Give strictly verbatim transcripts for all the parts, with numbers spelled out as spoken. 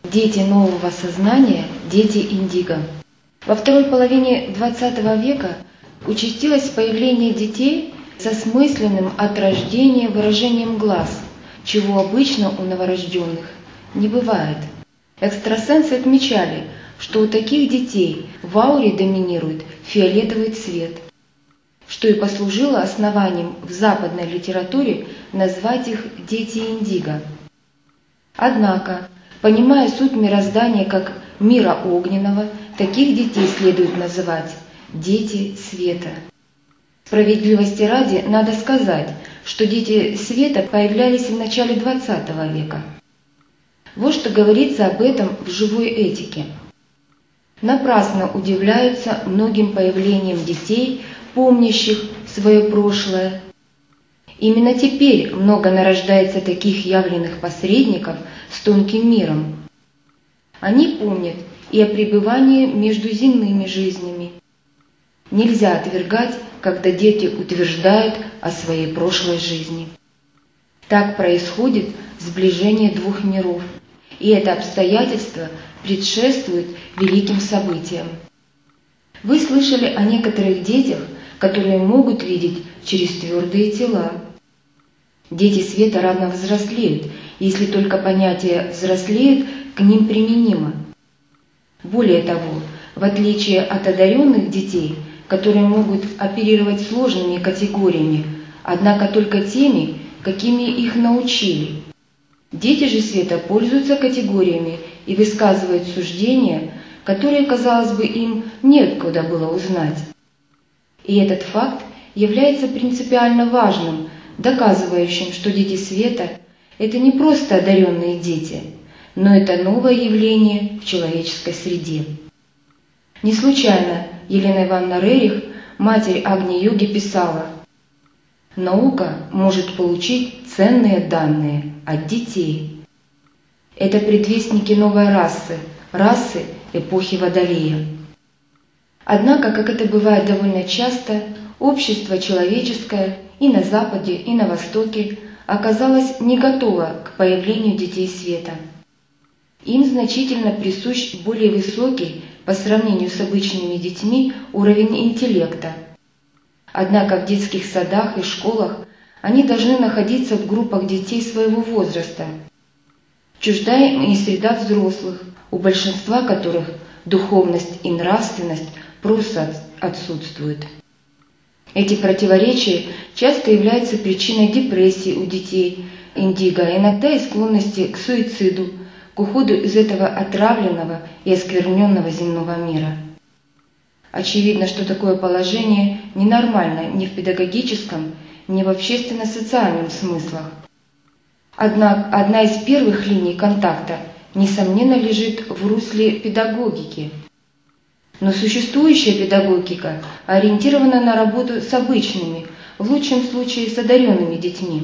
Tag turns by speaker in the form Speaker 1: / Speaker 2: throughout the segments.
Speaker 1: Дети нового сознания, дети индиго. Во второй половине двадцатого века участилось появление детей со смысленным от рождения выражением глаз, чего обычно у новорожденных не бывает. Экстрасенсы отмечали, что у таких детей в ауре доминирует фиолетовый цвет, что и послужило основанием в западной литературе назвать их «дети индиго». Однако, понимая суть мироздания как мира огненного, таких детей следует называть «дети света». Справедливости ради надо сказать, что дети света появлялись в начале двадцатого века. Вот что говорится об этом в живой этике. Напрасно удивляются многим появлением детей, помнящих свое прошлое. Именно теперь много нарождается таких явленных посредников с тонким миром. Они помнят и о пребывании между земными жизнями. Нельзя отвергать, когда дети утверждают о своей прошлой жизни. Так происходит сближение двух миров, и это обстоятельство предшествует великим событиям. Вы слышали о некоторых детях, которые могут видеть через твердые тела. Дети света рано взрослеют, если только понятие «взрослеют» к ним применимо. Более того, в отличие от одаренных детей, которые могут оперировать сложными категориями, однако только теми, какими их научили, дети же света пользуются категориями и высказывают суждения, которые, казалось бы, им неоткуда было узнать. И этот факт является принципиально важным, доказывающим, что дети света – это не просто одаренные дети, но это новое явление в человеческой среде. Не случайно Елена Ивановна Рерих, матерь Агни-йоги, писала: «Наука может получить ценные данные от детей». Это предвестники новой расы, расы эпохи Водолея. Однако, как это бывает довольно часто, общество человеческое и на Западе, и на Востоке оказалось не готово к появлению детей света. Им значительно присущ более высокий по сравнению с обычными детьми уровень интеллекта. Однако в детских садах и школах они должны находиться в группах детей своего возраста. Чужда им и среда взрослых, у большинства которых духовность и нравственность просто отсутствуют. Эти противоречия часто являются причиной депрессии у детей индиго, а иногда и склонности к суициду, к уходу из этого отравленного и оскверненного земного мира. Очевидно, что такое положение ненормально ни в педагогическом, ни в общественно-социальном смыслах. Однако одна из первых линий контакта, несомненно, лежит в русле педагогики. Но существующая педагогика ориентирована на работу с обычными, в лучшем случае с одаренными детьми.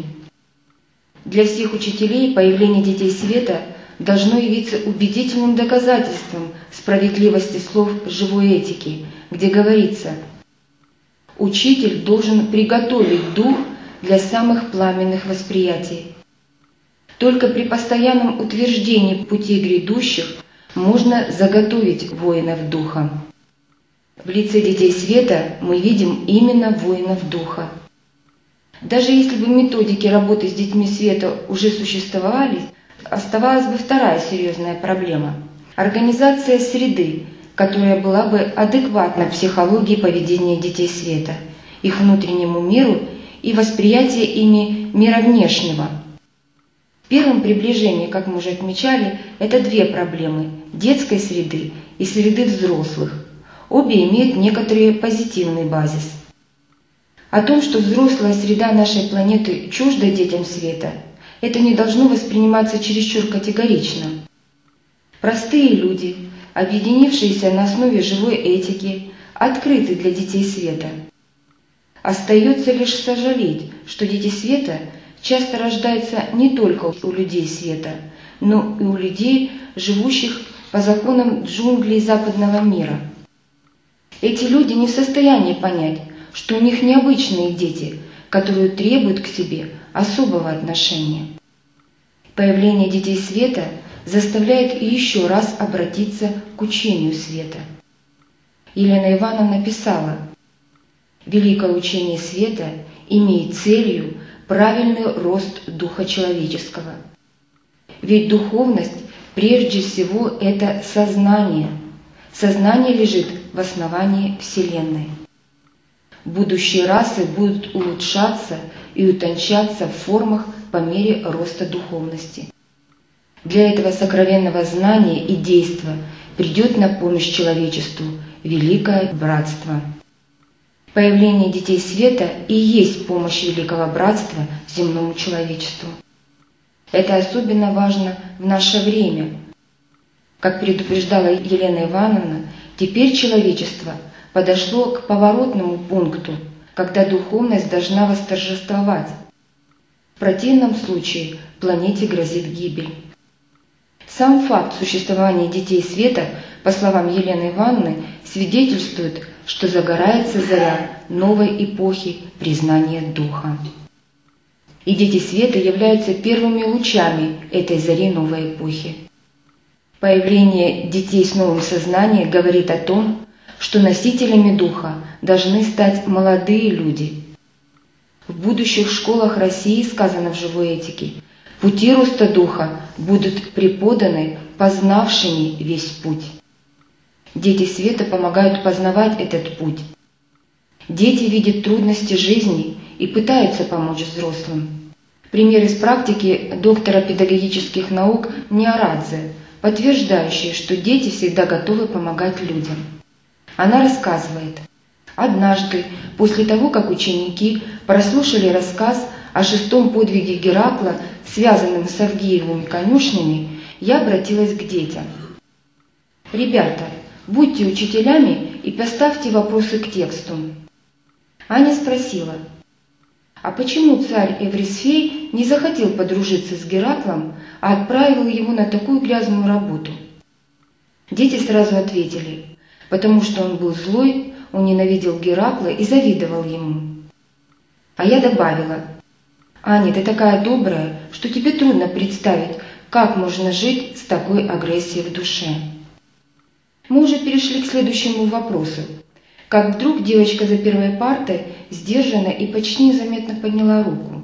Speaker 1: Для всех учителей появление детей света должно явиться убедительным доказательством справедливости слов живой этики, где говорится: «Учитель должен приготовить дух для самых пламенных восприятий». Только при постоянном утверждении пути грядущих можно заготовить воинов духа. В лице детей света мы видим именно воинов духа. Даже если бы методики работы с детьми света уже существовали, оставалась бы вторая серьезная проблема – организация среды, которая была бы адекватна психологии поведения детей света, их внутреннему миру и восприятия ими мира внешнего. В первом приближении, как мы уже отмечали, это две проблемы – детской среды и среды взрослых. Обе имеют некоторый позитивный базис. О том, что взрослая среда нашей планеты чужда детям света, это не должно восприниматься чересчур категорично. Простые люди, объединившиеся на основе живой этики, открыты для детей света. Остается лишь сожалеть, что дети света часто рождаются не только у людей света, но и у людей, живущих по законам джунглей западного мира. Эти люди не в состоянии понять, что у них необычные дети, которые требуют к себе особого отношения. Появление детей света заставляет еще раз обратиться к учению света. Елена Ивановна писала: «Великое учение света имеет целью правильный рост духа человеческого. Ведь духовность прежде всего это сознание. Сознание лежит в основании Вселенной. Будущие расы будут улучшаться и утончаться в формах по мере роста духовности. Для этого сокровенного знания и действа придет на помощь человечеству великое братство». Появление детей света и есть помощь великого братства земному человечеству. Это особенно важно в наше время. Как предупреждала Елена Ивановна, теперь человечество подошло к поворотному пункту, когда духовность должна восторжествовать. В противном случае планете грозит гибель. Сам факт существования детей света, по словам Елены Ивановны, свидетельствует, что загорается заря новой эпохи признания Духа. И дети света являются первыми лучами этой зари новой эпохи. Появление детей с новым сознанием говорит о том, что носителями Духа должны стать молодые люди. В будущих школах России, сказано в живой этике, пути роста Духа будут преподаны познавшими весь путь. Дети света помогают познавать этот путь. Дети видят трудности жизни и пытаются помочь взрослым. Пример из практики доктора педагогических наук Ниарадзе, подтверждающий, что дети всегда готовы помогать людям. Она рассказывает: «Однажды, после того, как ученики прослушали рассказ о шестом подвиге Геракла, связанном с Авгиевыми конюшнями, я обратилась к детям. Ребята, будьте учителями и поставьте вопросы к тексту». Аня спросила: «А почему царь Эврисфей не захотел подружиться с Гераклом, а отправил его на такую грязную работу?» Дети сразу ответили: «Потому что он был злой, он ненавидел Геракла и завидовал ему». А я добавила: «Аня, ты такая добрая, что тебе трудно представить, как можно жить с такой агрессией в душе». Мы уже перешли к следующему вопросу. Как вдруг девочка за первой партой сдержанно и почти незаметно подняла руку.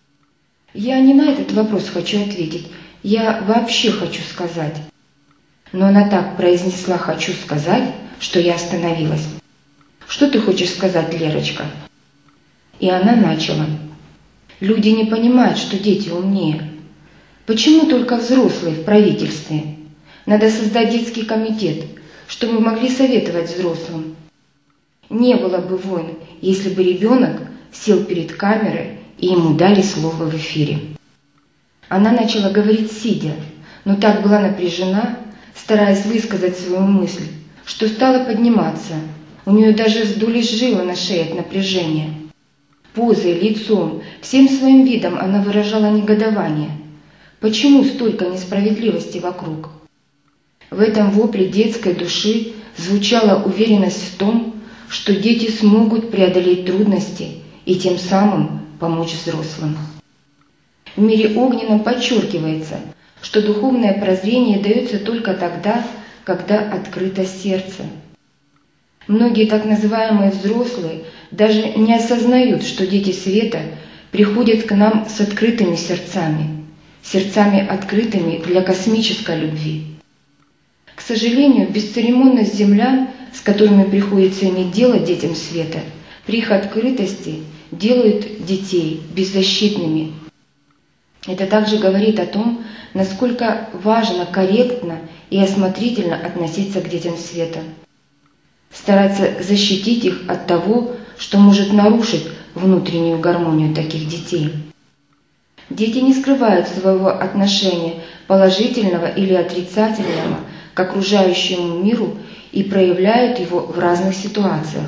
Speaker 1: Я не на этот вопрос хочу ответить, я вообще хочу сказать. Но она так произнесла «хочу сказать», что я остановилась. «Что ты хочешь сказать, Лерочка?» И она начала. «Люди не понимают, что дети умнее. Почему только взрослые в правительстве? Надо создать детский комитет, чтобы могли советовать взрослым. Не было бы войн, если бы ребенок сел перед камерой и ему дали слово в эфире». Она начала говорить сидя, но так была напряжена, стараясь высказать свою мысль, что стала подниматься. У нее даже вздулись жилы на шее от напряжения. Позой, лицом, всем своим видом она выражала негодование. Почему столько несправедливости вокруг? В этом вопле детской души звучала уверенность в том, что дети смогут преодолеть трудности и тем самым помочь взрослым. В мире огненном подчеркивается, что духовное прозрение дается только тогда, когда открыто сердце. Многие так называемые взрослые даже не осознают, что дети света приходят к нам с открытыми сердцами, сердцами открытыми для космической любви. К сожалению, бесцеремонность землян, с которыми приходится иметь дело детям света, при их открытости делают детей беззащитными. Это также говорит о том, насколько важно корректно и осмотрительно относиться к детям света. Стараться защитить их от того, что может нарушить внутреннюю гармонию таких детей. Дети не скрывают своего отношения, положительного или отрицательного, к окружающему миру и проявляют его в разных ситуациях.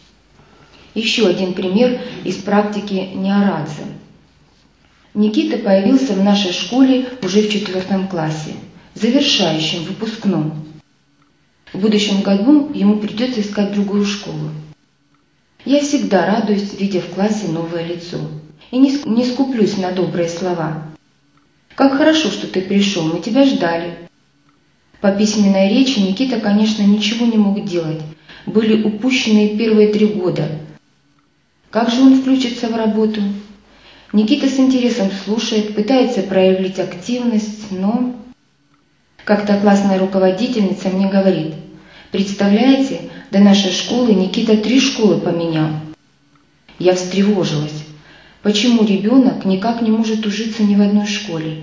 Speaker 1: Еще один пример из практики Ниарадзе. Никита появился в нашей школе уже в четвертом классе, завершающем, выпускном. В будущем году ему придется искать другую школу. Я всегда радуюсь, видя в классе новое лицо, и не скуплюсь на добрые слова. Как хорошо, что ты пришел, мы тебя ждали». По письменной речи Никита, конечно, ничего не мог делать. Были упущены первые три года. Как же он включится в работу? Никита с интересом слушает, пытается проявить активность, но... Как-то классная руководительница мне говорит: «Представляете, до нашей школы Никита три школы поменял». Я встревожилась. Почему ребенок никак не может ужиться ни в одной школе?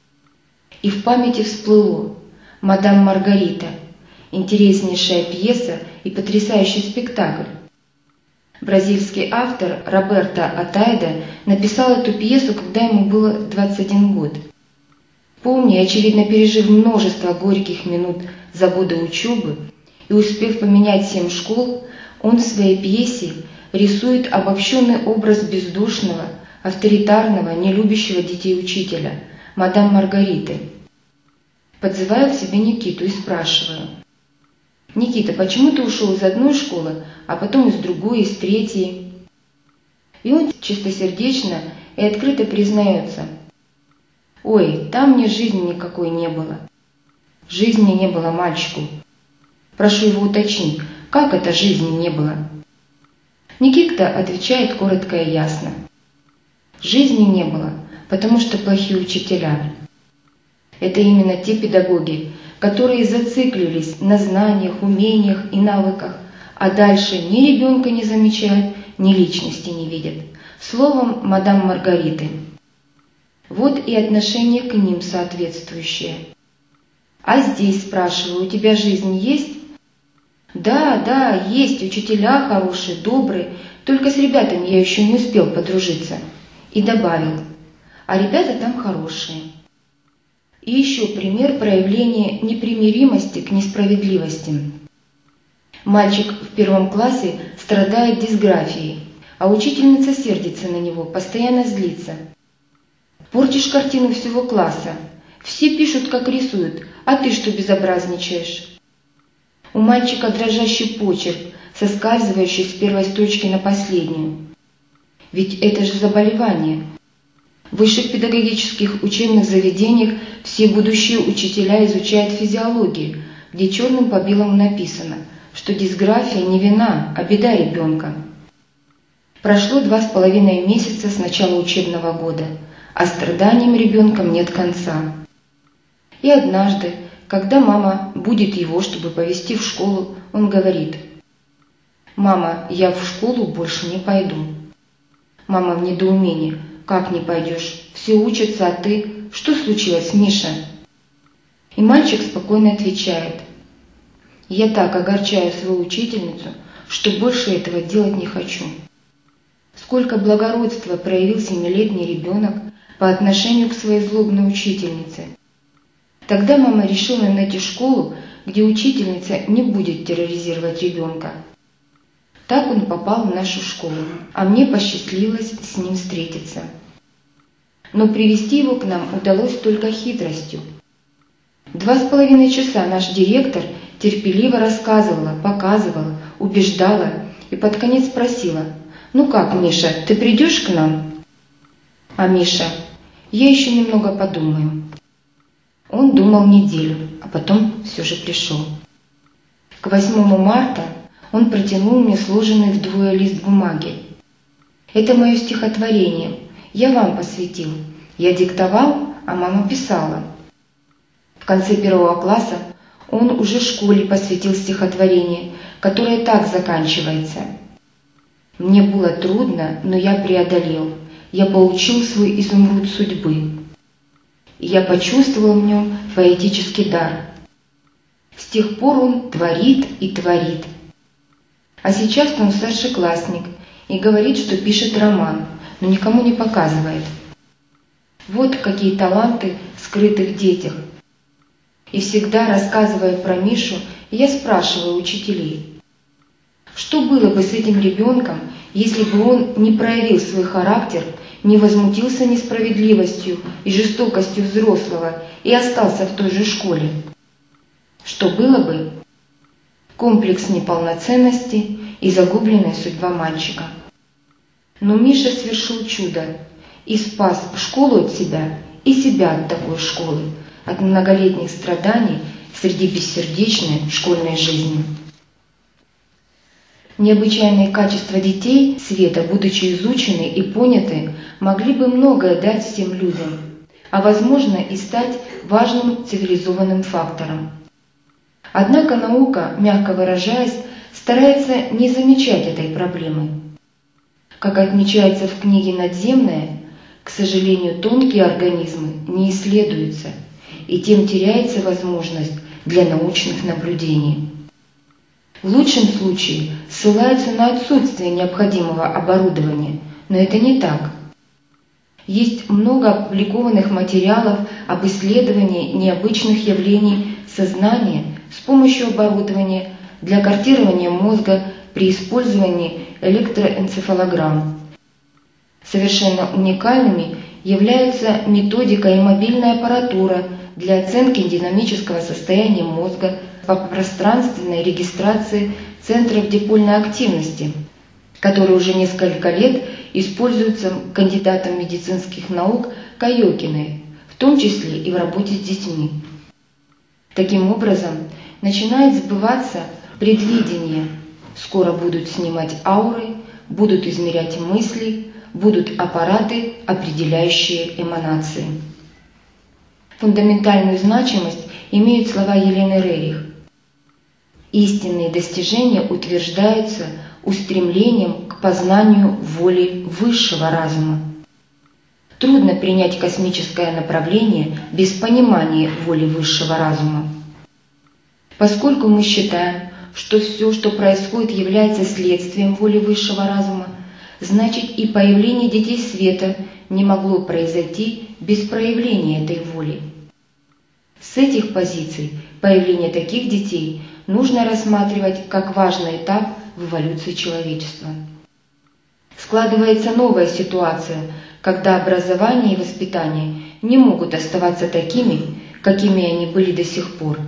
Speaker 1: И в памяти всплыло: «Мадам Маргарита», интереснейшая пьеса и потрясающий спектакль. Бразильский автор Роберто Атайда написал эту пьесу, когда ему было двадцать один год. Помня и, очевидно, пережив множество горьких минут за годы учебы и успев поменять семь школ, он в своей пьесе рисует обобщенный образ бездушного, авторитарного, нелюбящего детей учителя, мадам Маргариты. Подзываю к себе Никиту и спрашиваю: «Никита, почему ты ушел из одной школы, а потом из другой, из третьей?» И он чистосердечно и открыто признается: «Ой, там мне жизни никакой не было. Жизни не было мальчику». Прошу его уточнить, как это жизни не было? Никита отвечает коротко и ясно: «Жизни не было, потому что плохие учителя». Это именно те педагоги, которые зацикливались на знаниях, умениях и навыках, а дальше ни ребенка не замечают, ни личности не видят. Словом, мадам Маргариты. Вот и отношение к ним соответствующее. А здесь, спрашиваю, у тебя жизнь есть? Да, да, есть, учителя хорошие, добрые, только с ребятами я еще не успел подружиться. И добавил: а ребята там хорошие. И еще пример проявления непримиримости к несправедливости. Мальчик в первом классе страдает дисграфией, а учительница сердится на него, постоянно злится. «Портишь картину всего класса. Все пишут, как рисуют, а ты что безобразничаешь?» У мальчика дрожащий почерк, соскальзывающий с первой строчки на последнюю. Ведь это же заболевание. В высших педагогических учебных заведениях все будущие учителя изучают физиологию, где черным по белому написано, что дисграфия не вина, а беда ребенка. Прошло два с половиной месяца с начала учебного года, а страданиям ребенком нет конца. И однажды, когда мама будит его, чтобы повезти в школу, он говорит: «Мама, я в школу больше не пойду». Мама в недоумении: «Как не пойдешь? Все учатся, а ты? Что случилось, Миша?» И мальчик спокойно отвечает: «Я так огорчаю свою учительницу, что больше этого делать не хочу». Сколько благородства проявил семилетний ребенок по отношению к своей злобной учительнице. Тогда мама решила найти школу, где учительница не будет терроризировать ребенка. Так он попал в нашу школу, а мне посчастливилось с ним встретиться. Но привести его к нам удалось только хитростью. Два с половиной часа наш директор терпеливо рассказывала, показывала, убеждала и под конец спросила: «Ну как, Миша, ты придешь к нам?» А Миша: «Я еще немного подумаю». Он думал неделю, а потом все же пришел. К восьмому марта он протянул мне сложенный вдвое лист бумаги. «Это мое стихотворение, я вам посвятил. Я диктовал, а мама писала». В конце первого класса он уже школе посвятил стихотворение, которое так заканчивается: «Мне было трудно, но я преодолел. Я получил свой изумруд судьбы. И я почувствовал в нем поэтический дар. С тех пор он творит и творит. А сейчас он старшеклассник и говорит, что пишет роман, но никому не показывает. Вот какие таланты скрыты в детях. И всегда, рассказывая про Мишу, я спрашиваю учителей: что было бы с этим ребенком, если бы он не проявил свой характер, не возмутился несправедливостью и жестокостью взрослого и остался в той же школе? Что было бы? Комплекс неполноценности и загубленная судьба мальчика. Но Миша совершил чудо и спас школу от себя и себя от такой школы, от многолетних страданий среди бессердечной школьной жизни. Необычайные качества детей света, будучи изучены и поняты, могли бы многое дать всем людям, а возможно и стать важным цивилизованным фактором. Однако наука, мягко выражаясь, старается не замечать этой проблемы. Как отмечается в книге «Надземная», к сожалению, тонкие организмы не исследуются, и тем теряется возможность для научных наблюдений. В лучшем случае ссылаются на отсутствие необходимого оборудования, но это не так. Есть много опубликованных материалов об исследовании необычных явлений сознания с помощью оборудования для картирования мозга при использовании электроэнцефалограмм. Совершенно уникальными являются методика и мобильная аппаратура для оценки динамического состояния мозга по пространственной регистрации центров дипольной активности, которые уже несколько лет используются кандидатом медицинских наук Каёкиной, в том числе и в работе с детьми. Таким образом, начинает сбываться предвидение. Скоро будут снимать ауры, будут измерять мысли, будут аппараты, определяющие эманации. Фундаментальную значимость имеют слова Елены Рерих. Истинные достижения утверждаются устремлением к познанию воли высшего разума. Трудно принять космическое направление без понимания воли высшего разума. Поскольку мы считаем, что все, что происходит, является следствием воли высшего разума, значит и появление детей света не могло произойти без проявления этой воли. С этих позиций появление таких детей нужно рассматривать как важный этап в эволюции человечества. Складывается новая ситуация, когда образование и воспитание не могут оставаться такими, какими они были до сих пор.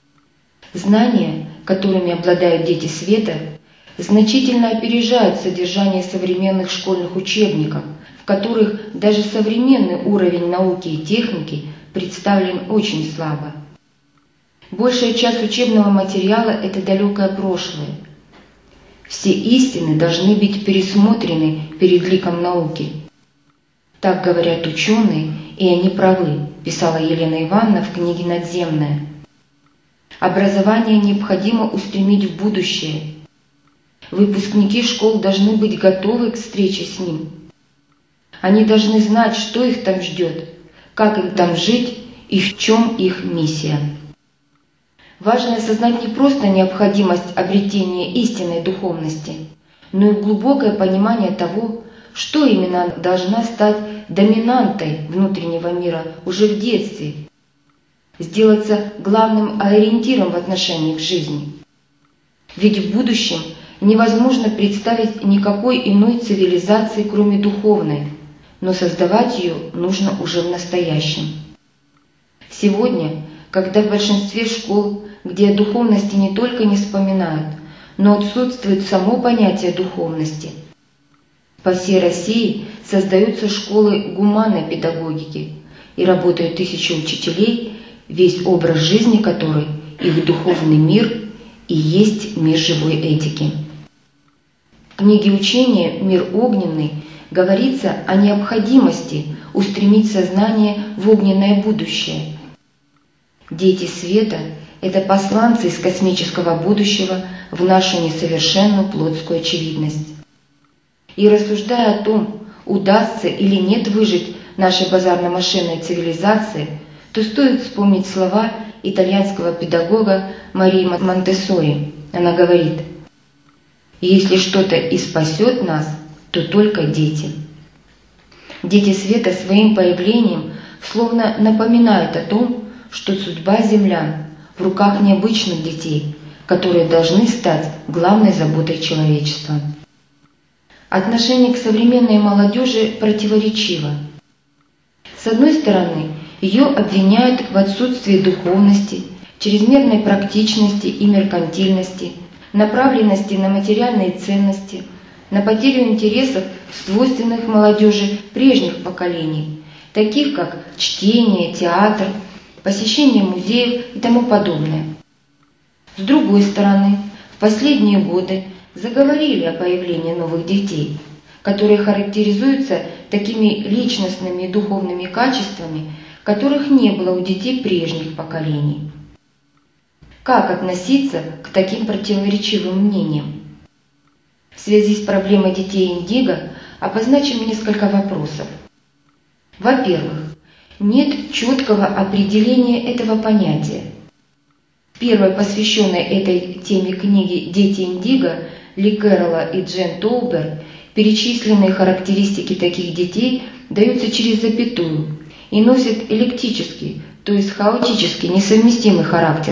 Speaker 1: Знания, которыми обладают дети света, значительно опережают содержание современных школьных учебников, в которых даже современный уровень науки и техники представлен очень слабо. Большая часть учебного материала – это далекое прошлое. Все истины должны быть пересмотрены перед ликом науки. Так говорят ученые, и они правы, писала Елена Ивановна в книге «Надземная». Образование необходимо устремить в будущее. Выпускники школ должны быть готовы к встрече с ним. Они должны знать, что их там ждет, как им там жить и в чем их миссия. Важно осознать не просто необходимость обретения истинной духовности, но и глубокое понимание того, что именно должна стать доминантой внутреннего мира уже в детстве, сделаться главным ориентиром в отношении к жизни. Ведь в будущем невозможно представить никакой иной цивилизации, кроме духовной, но создавать ее нужно уже в настоящем. Сегодня, когда в большинстве школ, где о духовности не только не вспоминают, но отсутствует само понятие духовности, по всей России создаются школы гуманной педагогики и работают тысячи учителей, весь образ жизни которой их духовный мир и есть мир живой этики. В книге учения «Мир огненный» говорится о необходимости устремить сознание в огненное будущее. Дети света – это посланцы из космического будущего в нашу несовершенную плотскую очевидность. И рассуждая о том, удастся или нет выжить нашей базарно-машинной цивилизации, то стоит вспомнить слова итальянского педагога Марии Монтессори. Она говорит: «Если что-то и спасет нас, то только дети». Дети света своим появлением словно напоминают о том, что судьба землян в руках необычных детей, которые должны стать главной заботой человечества. Отношение к современной молодежи противоречиво. С одной стороны, ее обвиняют в отсутствии духовности, чрезмерной практичности и меркантильности, направленности на материальные ценности, на потерю интересов, свойственных молодежи прежних поколений, таких как чтение, театр, посещение музеев и тому подобное. С другой стороны, в последние годы заговорили о появлении новых детей, которые характеризуются такими личностными и духовными качествами, которых не было у детей прежних поколений. Как относиться к таким противоречивым мнениям? В связи с проблемой детей индиго обозначим несколько вопросов. Во-первых, нет четкого определения этого понятия. В первой посвященной этой теме книге «Дети индиго» Ли Кэрролла и Джен Тоубер перечисленные характеристики таких детей даются через запятую и носят электический, то есть хаотически несовместимый характер.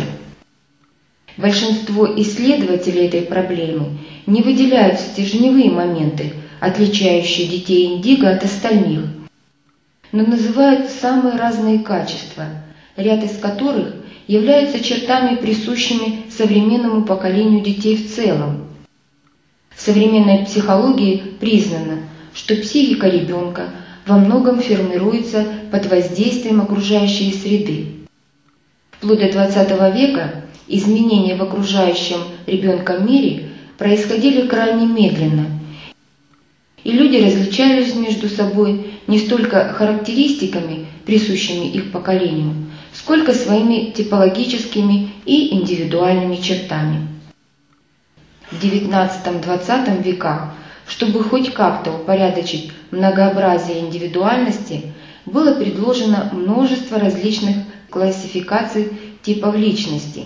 Speaker 1: Большинство исследователей этой проблемы не выделяют стержневые моменты, отличающие детей индиго от остальных, но называют самые разные качества, ряд из которых являются чертами, присущими современному поколению детей в целом. В современной психологии признано, что психика ребенка во многом формируется под воздействием окружающей среды. Вплоть до двадцатого века изменения в окружающем ребенка мире происходили крайне медленно, и люди различались между собой не столько характеристиками, присущими их поколению, сколько своими типологическими и индивидуальными чертами. В девятнадцатом-двадцатом веках, чтобы хоть как-то упорядочить многообразие индивидуальности, было предложено множество различных классификаций типов личности.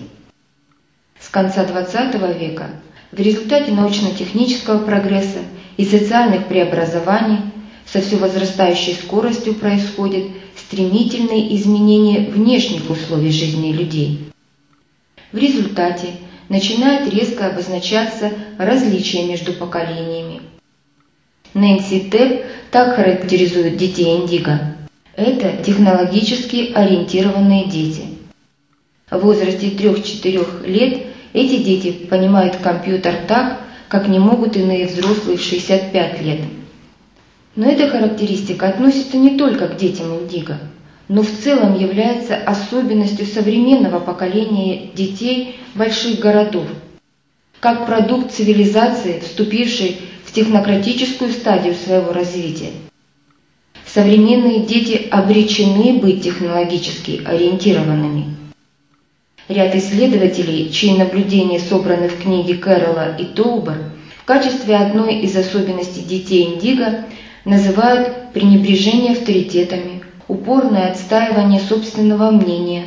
Speaker 1: С конца двадцатого века в результате научно-технического прогресса и социальных преобразований со все возрастающей скоростью происходят стремительные изменения внешних условий жизни людей. В результате начинает резко обозначаться различия между поколениями. Нэнси Тепп так характеризует детей индиго. Это технологически ориентированные дети. В возрасте трёх-четырёх лет эти дети понимают компьютер так, как не могут иные взрослые в шестьдесят пять лет. Но эта характеристика относится не только к детям индиго, но в целом является особенностью современного поколения детей больших городов, как продукт цивилизации, вступившей в технократическую стадию своего развития. Современные дети обречены быть технологически ориентированными. Ряд исследователей, чьи наблюдения собраны в книге Кэрролла и Тоубер, в качестве одной из особенностей детей индиго называют пренебрежение авторитетами, упорное отстаивание собственного мнения.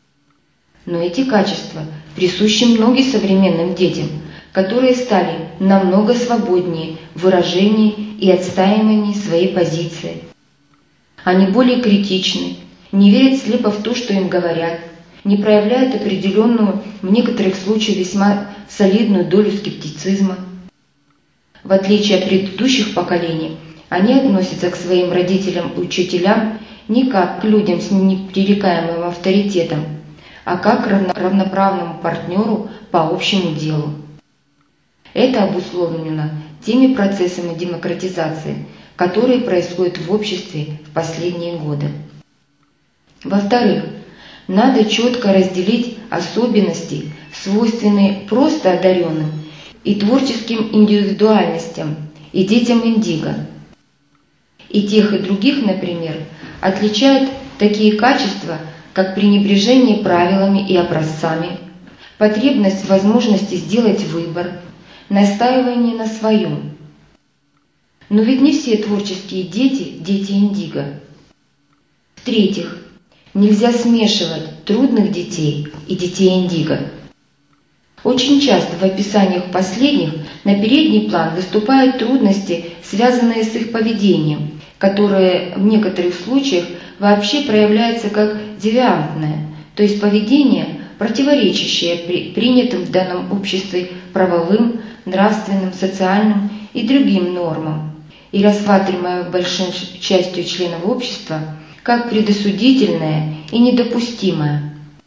Speaker 1: Но эти качества присущи многим современным детям, которые стали намного свободнее в выражении и отстаивании своей позиции. Они более критичны, не верят слепо в то, что им говорят, не проявляют определенную, в некоторых случаях весьма солидную долю скептицизма. В отличие от предыдущих поколений, они относятся к своим родителям и учителям не как к людям с непререкаемым авторитетом, а как к равноправному партнеру по общему делу. Это обусловлено теми процессами демократизации, которые происходят в обществе в последние годы. Во-вторых, надо четко разделить особенности, свойственные просто одаренным и творческим индивидуальностям и детям индиго. И тех, и других, например, отличают такие качества, как пренебрежение правилами и образцами, потребность в возможности сделать выбор, настаивание на своем. Но ведь не все творческие дети – дети индиго. В-третьих, нельзя смешивать трудных детей и детей индиго. Очень часто в описаниях последних на передний план выступают трудности, связанные с их поведением, которые в некоторых случаях вообще проявляются как девиантное, то есть поведение, противоречащее при, принятым в данном обществе правовым, нравственным, социальным и другим нормам, и рассматриваемое большой частью членов общества как предосудительное и недопустимое.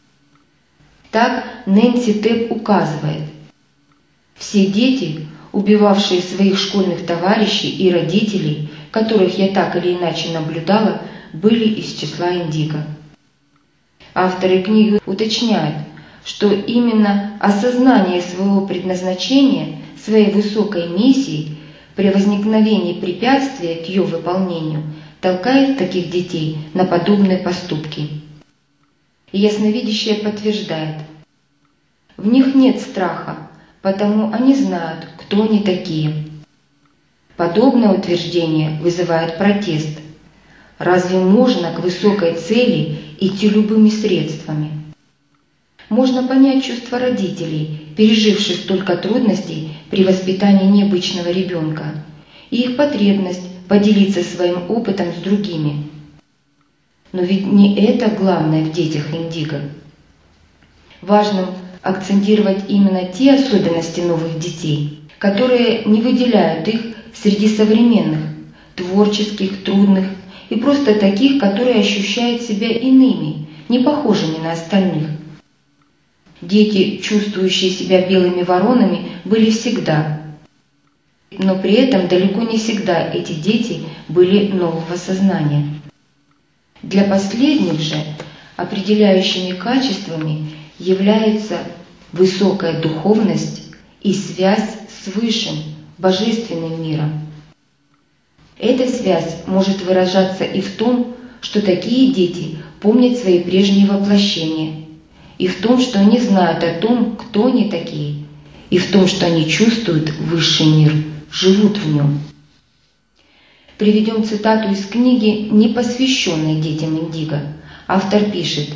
Speaker 1: Так Нэнси Тепп указывает: все дети, убивавшие своих школьных товарищей и родителей, которых я так или иначе наблюдала, были из числа индиго. Авторы книги уточняют, что именно осознание своего предназначения, своей высокой миссии при возникновении препятствия к ее выполнению толкает таких детей на подобные поступки. И ясновидящее подтверждает: в них нет страха, потому они знают, кто они такие. Подобное утверждение вызывает протест. Разве можно к высокой цели идти любыми средствами? Можно понять чувства родителей, переживших столько трудностей при воспитании необычного ребенка, и их потребность поделиться своим опытом с другими. Но ведь не это главное в детях индиго. Важным акцентировать именно те особенности новых детей, которые не выделяют их среди современных, творческих, трудных и просто таких, которые ощущают себя иными, не похожими на остальных. Дети, чувствующие себя белыми воронами, были всегда. Но при этом далеко не всегда эти дети были нового сознания. Для последних же определяющими качествами являются высокая духовность и связь с высшим, божественным миром. Эта связь может выражаться и в том, что такие дети помнят свои прежние воплощения, и в том, что они знают о том, кто они такие, и в том, что они чувствуют высший мир, живут в нем. Приведем цитату из книги, не посвященной детям индиго. Автор пишет: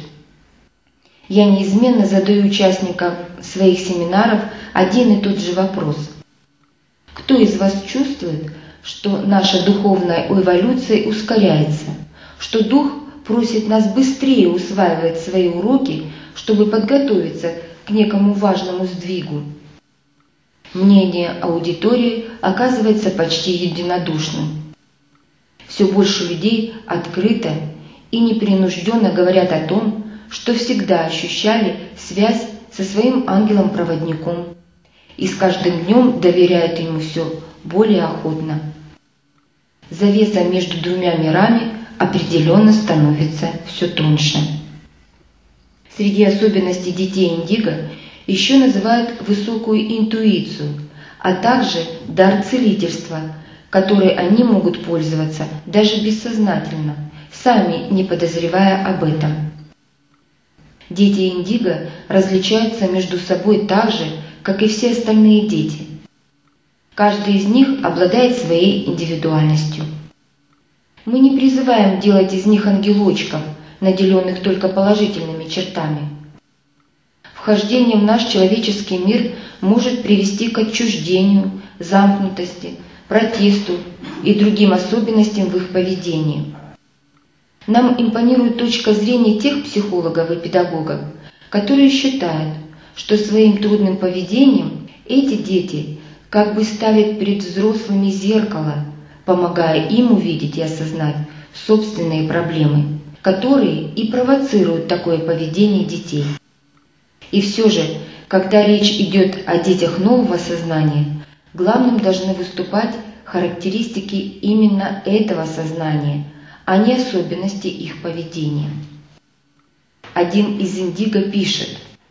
Speaker 1: «Я неизменно задаю участникам своих семинаров один и тот же вопрос. Кто из вас чувствует, что наша духовная эволюция ускоряется, что Дух просит нас быстрее усваивать свои уроки, чтобы подготовиться к некому важному сдвигу?» Мнение аудитории оказывается почти единодушным. Все больше людей открыто и непринужденно говорят о том, что всегда ощущали связь со своим ангелом-проводником и с каждым днем доверяют ему все более охотно. Завеса между двумя мирами определенно становится все тоньше. Среди особенностей детей индиго еще называют высокую интуицию, а также дар целительства, которой они могут пользоваться даже бессознательно, сами не подозревая об этом. Дети индиго различаются между собой так же, как и все остальные дети. Каждый из них обладает своей индивидуальностью. Мы не призываем делать из них ангелочков, наделенных только положительными чертами. Вхождение в наш человеческий мир может привести к отчуждению, замкнутости, протесту и другим особенностям в их поведении. Нам импонирует точка зрения тех психологов и педагогов, которые считают, что своим трудным поведением эти дети как бы ставят перед взрослыми зеркало, помогая им увидеть и осознать собственные проблемы, которые и провоцируют такое поведение детей. И все же, когда речь идет о детях нового сознания, главным должны выступать характеристики именно этого сознания, а не особенности их поведения. Один из индиго пишет: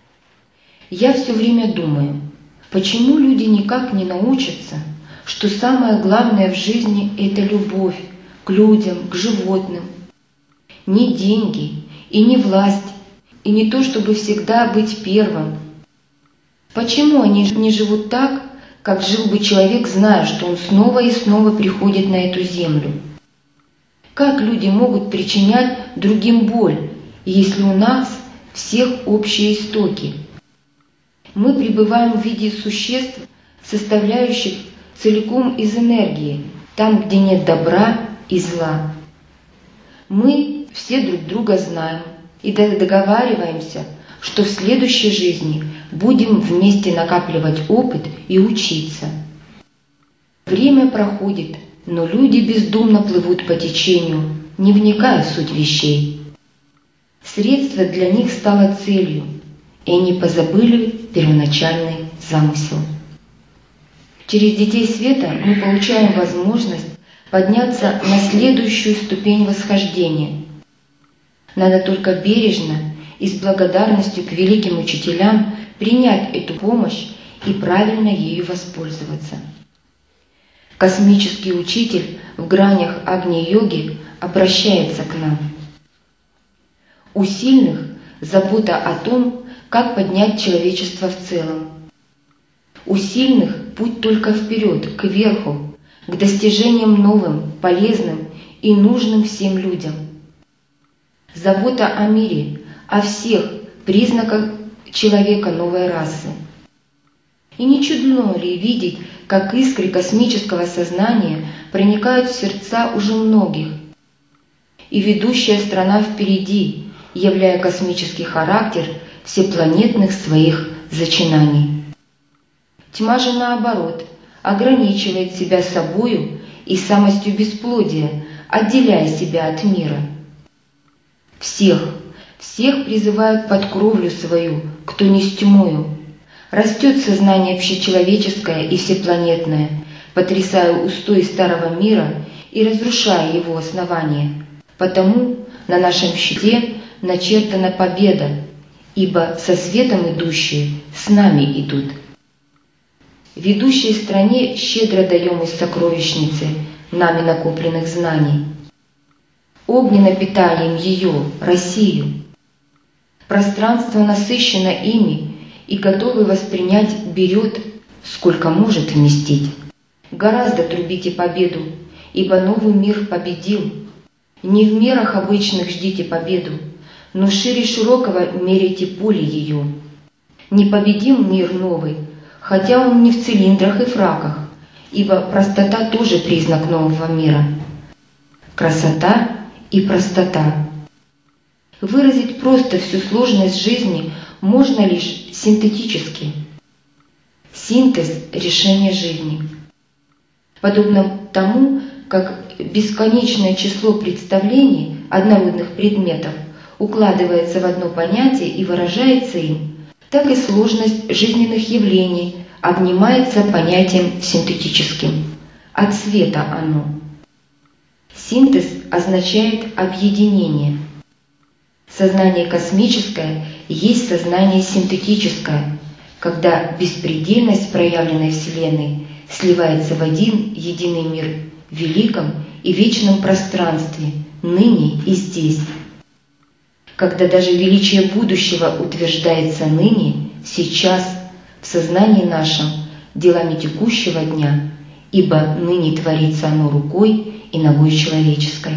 Speaker 1: «Я все время думаю, почему люди никак не научатся, что самое главное в жизни – это любовь к людям, к животным. Не деньги и не власть, и не то, чтобы всегда быть первым. Почему они не живут так, как жил бы человек, зная, что он снова и снова приходит на эту землю? Как люди могут причинять другим боль, если у нас всех общие истоки? Мы пребываем в виде существ, составляющих целиком из энергии, там, где нет добра и зла. Мы все друг друга знаем и договариваемся, что в следующей жизни будем вместе накапливать опыт и учиться. Время проходит, но люди бездумно плывут по течению, не вникая в суть вещей. Средство для них стало целью, и они позабыли первоначальный замысел. Через детей света мы получаем возможность подняться на следующую ступень восхождения. Надо только бережно и с благодарностью к великим учителям принять эту помощь и правильно ею воспользоваться. Космический учитель в гранях Агни-йоги обращается к нам. У сильных забота о том, как поднять человечество в целом. У сильных путь только вперед, кверху, к достижениям новым, полезным и нужным всем людям. Забота о мире, о всех признаках человека новой расы. И не чудно ли видеть, как искры космического сознания проникают в сердца уже многих, и ведущая страна впереди, являя космический характер всепланетных своих зачинаний. Тьма же, наоборот, ограничивает себя собою и самостью бесплодия, отделяя себя от мира. Всех, всех призывают под кровлю свою, кто не с тьмою. Растет сознание общечеловеческое и всепланетное, потрясая устои старого мира и разрушая его основания. Потому на нашем щите начертана победа, ибо со светом идущие с нами идут. Ведущей стране щедро даем из сокровищницы нами накопленных знаний. Огненно питаем ее, Россию. Пространство насыщено ими и готовы воспринять берет, сколько может вместить. Гораздо трубите победу, ибо новый мир победил. Не в мерах обычных ждите победу, но шире широкого меряйте поле ее. Непобедим мир новый, хотя он не в цилиндрах и фраках, ибо простота тоже признак нового мира. Красота и простота. Выразить просто всю сложность жизни можно лишь синтетически. Синтез – решение жизни. Подобно тому, как бесконечное число представлений однородных предметов укладывается в одно понятие и выражается им, так и сложность жизненных явлений обнимается понятием синтетическим. От света оно. Синтез означает объединение. Сознание космическое есть сознание синтетическое, когда беспредельность проявленной Вселенной сливается в один единый мир в великом и вечном пространстве, ныне и здесь. Когда даже величие будущего утверждается ныне, сейчас, в сознании нашем, делами текущего дня, ибо ныне творится оно рукой и ногой человеческой.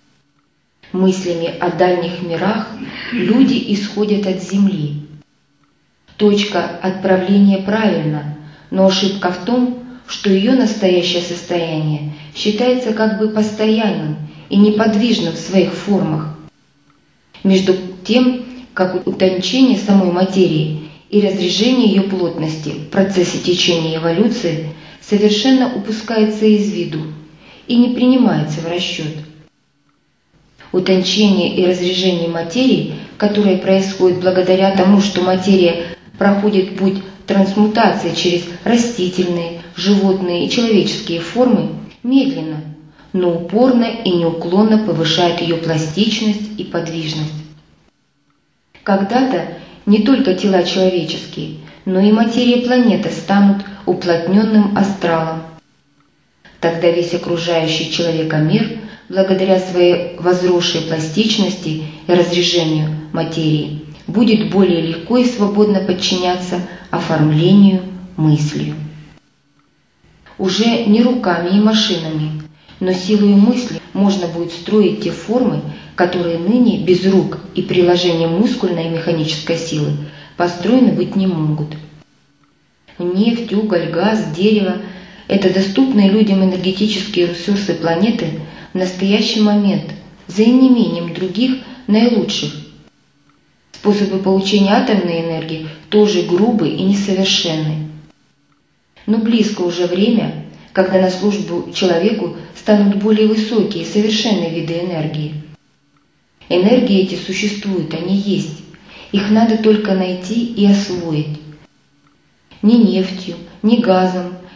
Speaker 1: Мыслями о дальних мирах люди исходят от Земли. Точка отправления правильна, но ошибка в том, что ее настоящее состояние считается как бы постоянным и неподвижным в своих формах. Между тем, как утончение самой материи и разрежение ее плотности в процессе течения эволюции совершенно упускается из виду и не принимается в расчет. Утончение и разрежение материи, которое происходит благодаря тому, что материя проходит путь трансмутации через растительные, животные и человеческие формы, медленно, но упорно и неуклонно повышает ее пластичность и подвижность. Когда-то не только тела человеческие, но и материя планеты станут уплотненным астралом. Тогда весь окружающий человека мир, благодаря своей возросшей пластичности и разрежению материи, будет более легко и свободно подчиняться оформлению мыслью. Уже не руками и машинами, но силой мысли можно будет строить те формы, которые ныне без рук и приложения мускульной и механической силы построены быть не могут. Нефть, уголь, газ, дерево – это доступные людям энергетические ресурсы планеты в настоящий момент, за неимением других наилучших. Способы получения атомной энергии тоже грубы и несовершенны. Но близко уже время, когда на службу человеку станут более высокие и совершенные виды энергии. Энергии эти существуют, они есть. Их надо только найти и освоить. Ни нефтью, ни газом,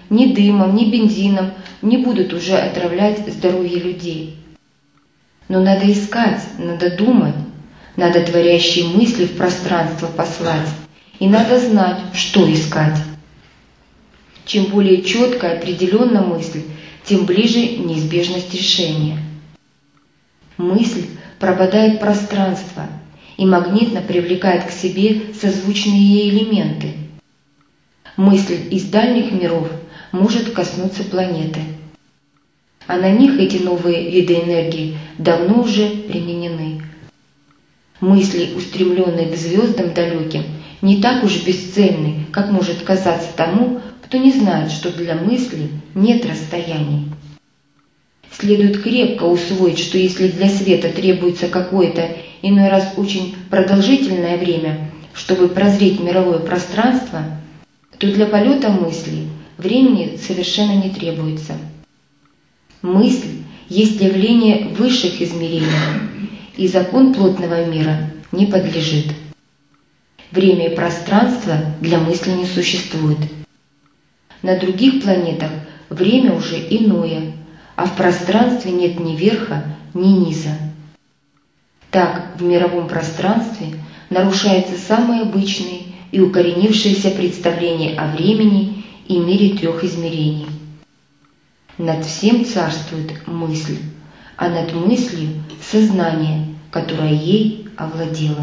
Speaker 1: ни дымом, ни бензином не будут уже отравлять здоровье людей. Но надо искать, надо думать, надо творящие мысли в пространство послать, и надо знать, что искать. Чем более четко и определенна мысль, тем ближе неизбежность решения. Мысль прободает пространство и магнитно привлекает к себе созвучные ей элементы. Мысль из дальних миров может коснуться планеты, а на них эти новые виды энергии давно уже применены. Мысли, устремленные к звездам далеким, не так уж бесцельны, как может казаться тому, кто не знает, что для мысли нет расстояний. Следует крепко усвоить, что если для света требуется какое-то, иной раз очень продолжительное время, чтобы прозреть мировое пространство, то для полета мысли времени совершенно не требуется. Мысль есть явление высших измерений, и закон плотного мира не подлежит. Время и пространство для мысли не существует. На других планетах время уже иное, а в пространстве нет ни верха, ни низа. Так, в мировом пространстве нарушаются самые обычные и укоренившиеся представления о времени и мире трех измерений. Над всем царствует мысль, а над мыслью – сознание, которое ей овладело.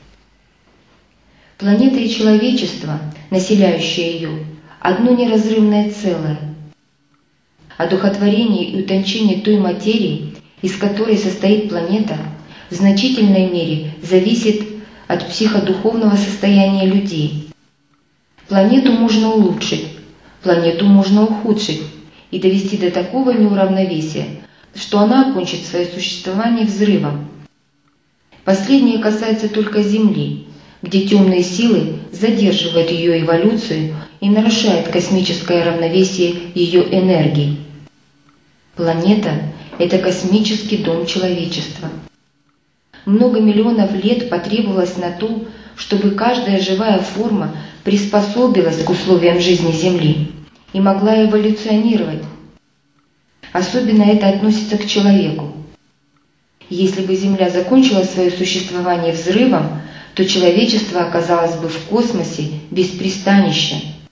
Speaker 1: Планета и человечество, населяющее ее, одно неразрывное целое. Одухотворение и утончение той материи, из которой состоит планета, в значительной мере зависит от психодуховного состояния людей. Планету можно улучшить, планету можно ухудшить и довести до такого неуравновесия, что она окончит свое существование взрывом. Последнее касается только Земли, где темные силы задерживают ее эволюцию и нарушают космическое равновесие ее энергии. Планета – это космический дом человечества. Много миллионов лет потребовалось на то, чтобы каждая живая форма приспособилась к условиям жизни Земли и могла эволюционировать. Особенно это относится к человеку. Если бы Земля закончила свое существование взрывом, то человечество оказалось бы в космосе без пристанища.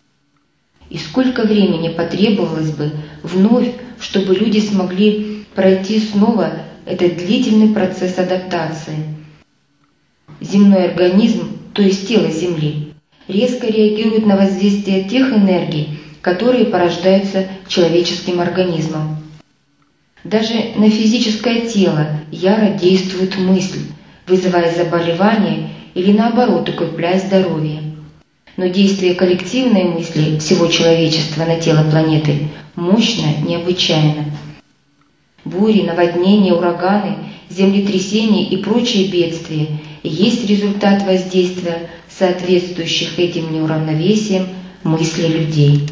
Speaker 1: И сколько времени потребовалось бы вновь, чтобы люди смогли пройти снова этот длительный процесс адаптации. Земной организм, то есть тело Земли, резко реагирует на воздействие тех энергий, которые порождаются человеческим организмом. Даже на физическое тело яро действует мысль, вызывая заболевания или наоборот укрепляя здоровье. Но действие коллективной мысли всего человечества на тело планеты мощно, необычайно. Бури, наводнения, ураганы, землетрясения и прочие бедствия есть результат воздействия соответствующих этим неуравновесиям мысли людей.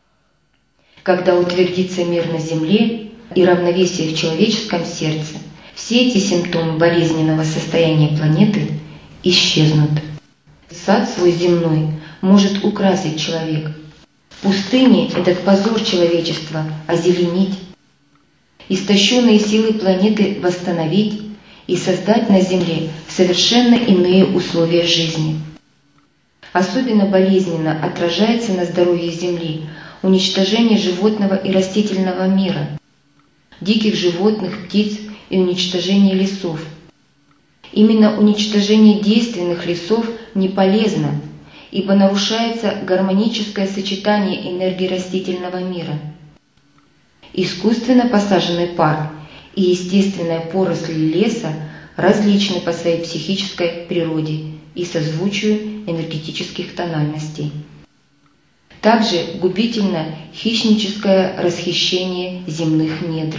Speaker 1: Когда утвердится мир на земле и равновесие в человеческом сердце, все эти симптомы болезненного состояния планеты исчезнут. Сад свой земной может украсить человек. Пустыни этот позор человечества озеленить. Истощенные силы планеты восстановить и создать на Земле совершенно иные условия жизни. Особенно болезненно отражается на здоровье Земли уничтожение животного и растительного мира, диких животных, птиц и уничтожение лесов. Именно уничтожение действенных лесов не полезно, ибо нарушается гармоническое сочетание энергии растительного мира. Искусственно посаженный парк и естественная поросль леса различны по своей психической природе и созвучию энергетических тональностей. Также губительно хищническое расхищение земных недр.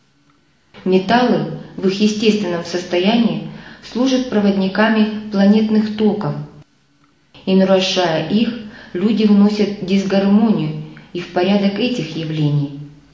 Speaker 1: Металлы в их естественном состоянии служат проводниками планетных токов, и, нарушая их, люди вносят дисгармонию и в порядок этих явлений.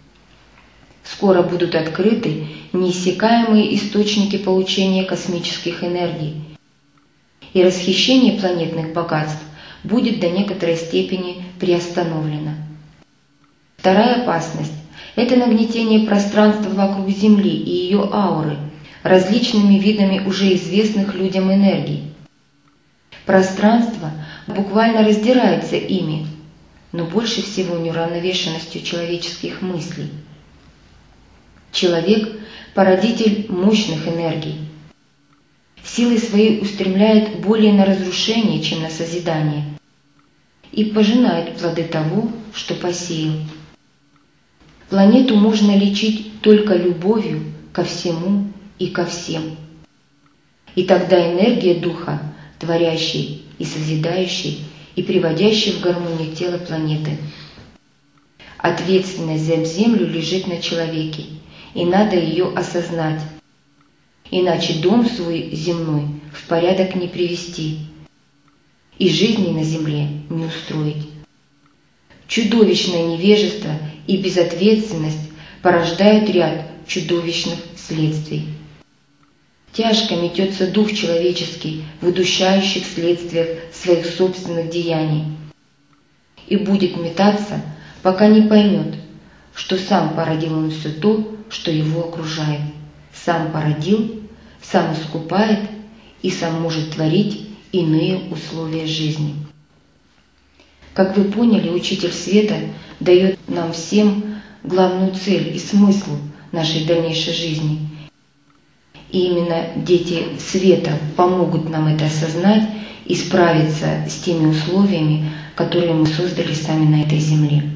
Speaker 1: Скоро будут открыты неиссякаемые источники получения космических энергий, и расхищение планетных богатств будет до некоторой степени приостановлено. Вторая опасность – это нагнетение пространства вокруг Земли и ее ауры различными видами уже известных людям энергий. Пространство буквально раздирается ими, но больше всего неуравновешенностью человеческих мыслей. Человек – породитель мощных энергий. Силой своей устремляет более на разрушение, чем на созидание, и пожинает плоды того, что посеял. Планету можно лечить только любовью ко всему и ко всем. И тогда энергия Духа, творящей и созидающей, и приводящей в гармонию тело планеты. Ответственность за Землю лежит на человеке, и надо ее осознать. Иначе дом свой земной в порядок не привести, и жизни на земле не устроить. Чудовищное невежество и безответственность порождают ряд чудовищных следствий. Тяжко метется дух человеческий в удушающих следствиях своих собственных деяний и будет метаться, пока не поймет, что сам породил он все то, что его окружает. Сам породил, сам искупает и сам может творить иные условия жизни. Как вы поняли, Учитель Света дает нам всем главную цель и смысл нашей дальнейшей жизни. И именно дети Света помогут нам это осознать и справиться с теми условиями, которые мы создали сами на этой земле.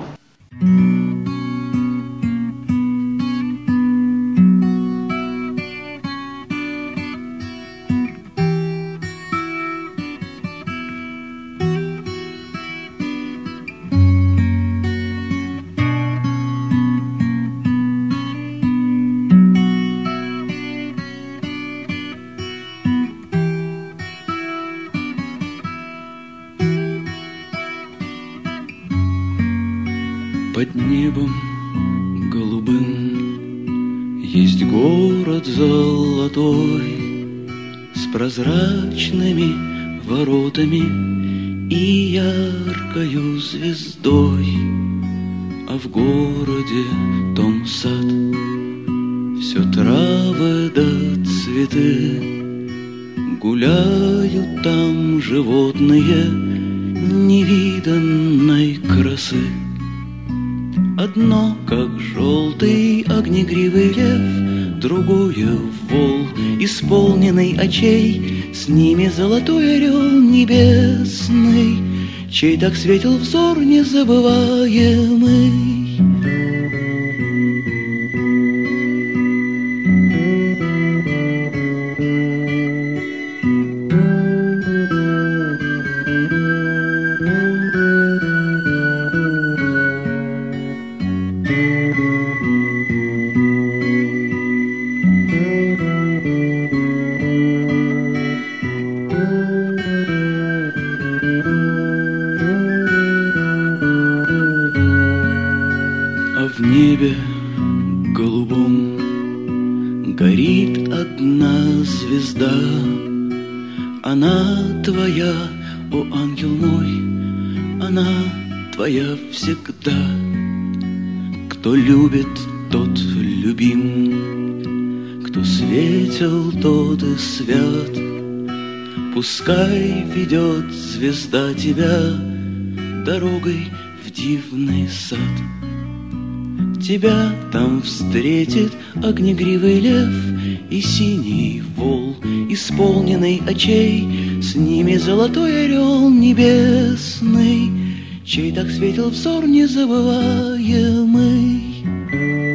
Speaker 2: Под небом голубым есть город золотой с прозрачными воротами и яркою звездой, а в городе том сад, все травы да цветы, гуляют там животные невиданной красы. Одно, как желтый огнегривый лев, другое вол, исполненный очей, с ними золотой орел небесный, чей так светил взор незабываемый. В небе голубом горит одна звезда. Она твоя, о ангел мой, она твоя всегда. Кто любит, тот любим, кто светел, тот и свят. Пускай ведет звезда тебя дорогой в дивный сад. Тебя там встретит огнегривый лев и синий вол, исполненный очей, с ними золотой орел небесный, чей так светил взор незабываемый.